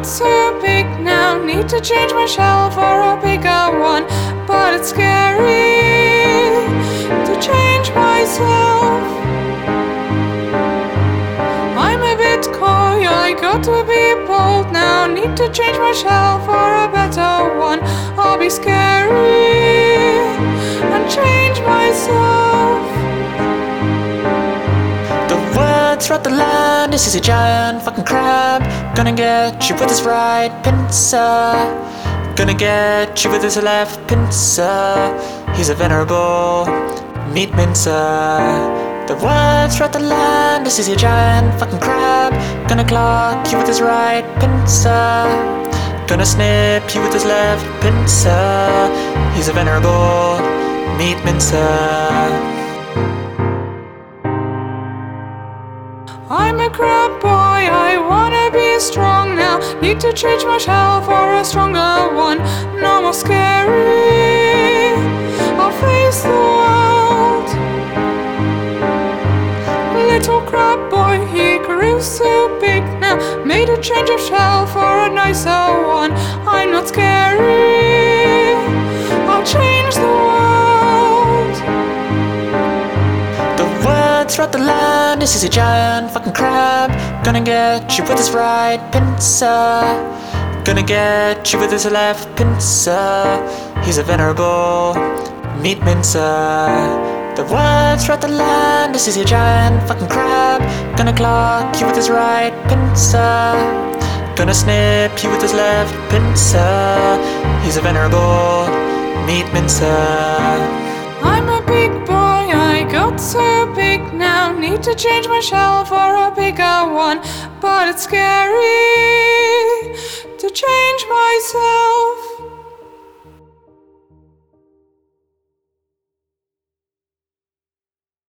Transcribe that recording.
got too big now, need to change my shell for a bigger one. But it's scary to change myself. I'm a bit coy, I got to be bold now, need to change my shell for a better one. I'll be scary and change myself. The words throughout the land, this is a giant fucking crab. Gonna get you with his right pincer, gonna get you with his left pincer. He's a venerable meat mincer. The words throughout the land, this is a giant fucking crab. Gonna clock you with his right pincer, gonna snip you with his left pincer. He's a venerable meat mincer. I'm a crab boy, I wanna be strong now, need to change my shell for a stronger one. No more scary, I'll face the world. Little crab boy, he grew so big now, made a change of shell for a nicer one. I'm not scary, I'll change the world. The words throughout the land, this is a giant fucking crab. Gonna get you with his right pincer, gonna get you with his left pincer. He's a venerable meat mincer. The words throughout the land, this is a giant fucking crab. Gonna clock you with his right pincer, gonna snip you with his left pincer. He's a venerable meat mincer. I'm a big boy, I got so big now, need to change my shell for a bigger one. But it's scary to change myself.